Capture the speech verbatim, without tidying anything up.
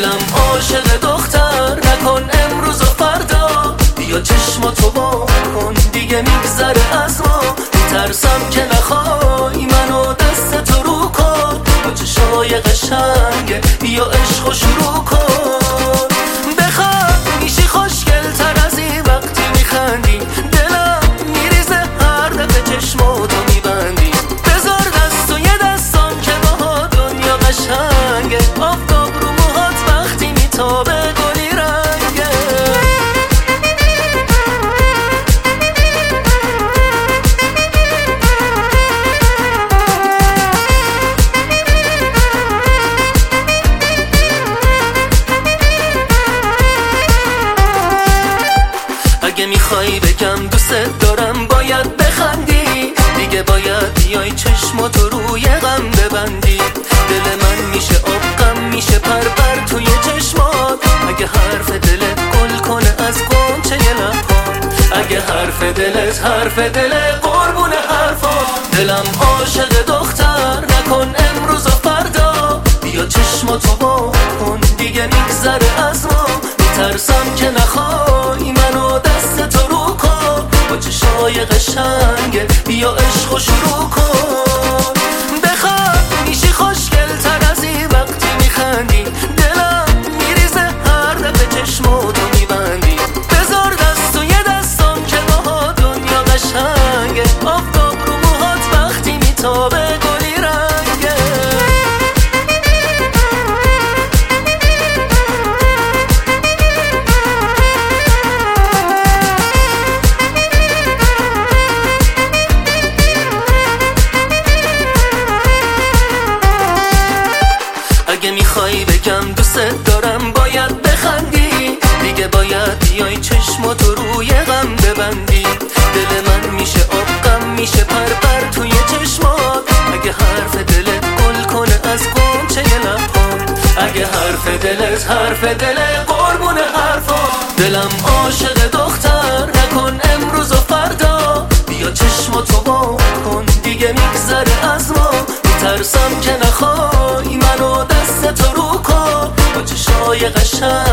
دلم عاشق دختر، نکن امروز و فردا، بیا چشماتو وا کن دیگه میگذره از ما. میترسم که نخوای منو دست تو رو کن، با چشای قشنگه بیا عشقو شروع کن. بخواد میشی خوشگل تر از این وقتی میخندی، دلم میریزه هر دفعه چشماتو میبندی. بذار دست و یه دستان که با دنیا قشنگه، آفتاب رو موهات وقتی میتابه گلی رنگه. اگه میخوای بگم دوست دارم باید بخندی، دیگه باید بیای چشماتو روی غم ببندی. دل من میشه آب غم میشه پر پر توی چشمات، اگه حرف دلت گل کنه از غنچه لبات، اگه حرف دلت حرف دل قربون حرفات. دلم عاشق دختر، نکن امروز و فردا، بیا چشماتو وا کن دیگه میگذره از ما. میترسم که نخوای منو دست تو رو کن، با چشای قشنگه بیا عشقو شروع کن. بخواد میشی خوشگل تر از این وقتی میخندی، دلم میریزه هر دفعه چشماتو میبندی. بذار دست و یه دستان که با دنیا قشنگه، آفتاب رو موهات وقتی میتابه گلی رنگه. اگه میخوای بگم دوست دارم باید بخندی، دیگه باید بیای چشماتو روی غم ببندی. دل من میشه آب غم میشه پر پر توی چشمات، اگه حرف دلت گل کنه از غنچه لبات، اگه حرف دلت حرف دل قربون حرفات. دلم عاشق دختر، نکن امروز و فردا، بیا چشماتو وا کن دیگه میگذره از ما. میترسم که نخوای منو دست تو رو کن، با چشای قشنگ